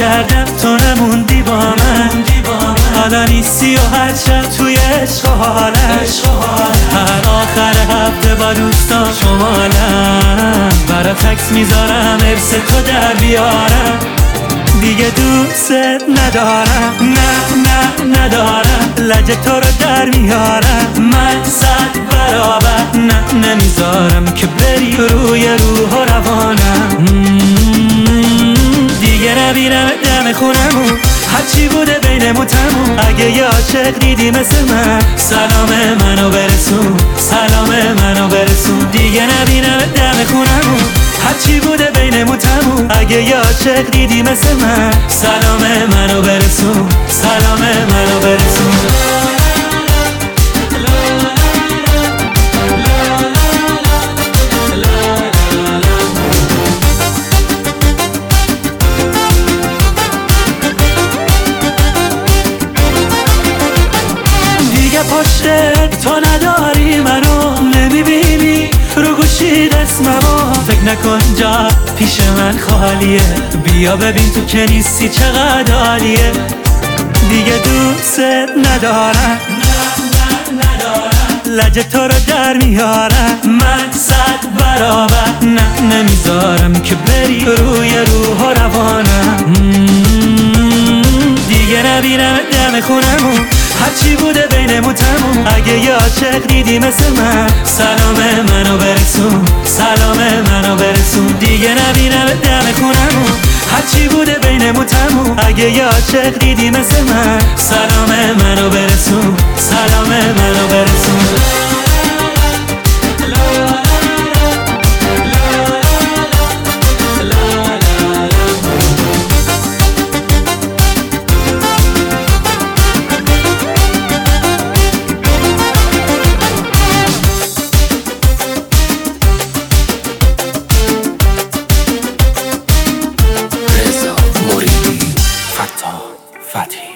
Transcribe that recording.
کردم تو نموندی با من، حالا نیستی و هر شب توی عشق و حالت، هر آخر هفته با دوستان شمالم، برا تکس میذارم ارث تو در بیارم. دیگه دوست ندارم، نه ندارم، لجه تو رو در میارم، من 100 برابر نمیذارم که بری روی روح و روانم. دیگه نبینم دم خونمون، هرچی بوده بینمون تموم. اگه یه عاشق دیدی مثل من، سلام منو برسون، سلام منو برسون. دیگه نبینم دم خونمون، هرچی بوده بینمون تموم. اگه یه عاشق دیدی مثل من، سلام منو برسون، سلام منو برسون. دیگه پشت تو نداری، منو نمیبینی رو گوشی اسممو، فکر نکن جا پیش من خالیه، بیا ببین تو که نیستی چقدر عالیه. دیگه دوست ندارم، لجه تو رو در میارم، من 100 برابر نمیذارم که بری روی روح و روانم. دیگه نبینم دم خونمون، هرچی بوده بینمون تموم. اگه یه عاشق دیدی مثل من، سلام منو برسون، سلام منو برسون. دیگه نبینم دم خونمون، هرچی بوده بینمون تموم. اگه یه عاشق دیدی مثل من، سلام منو برسون، سلام منو برسون. Fatih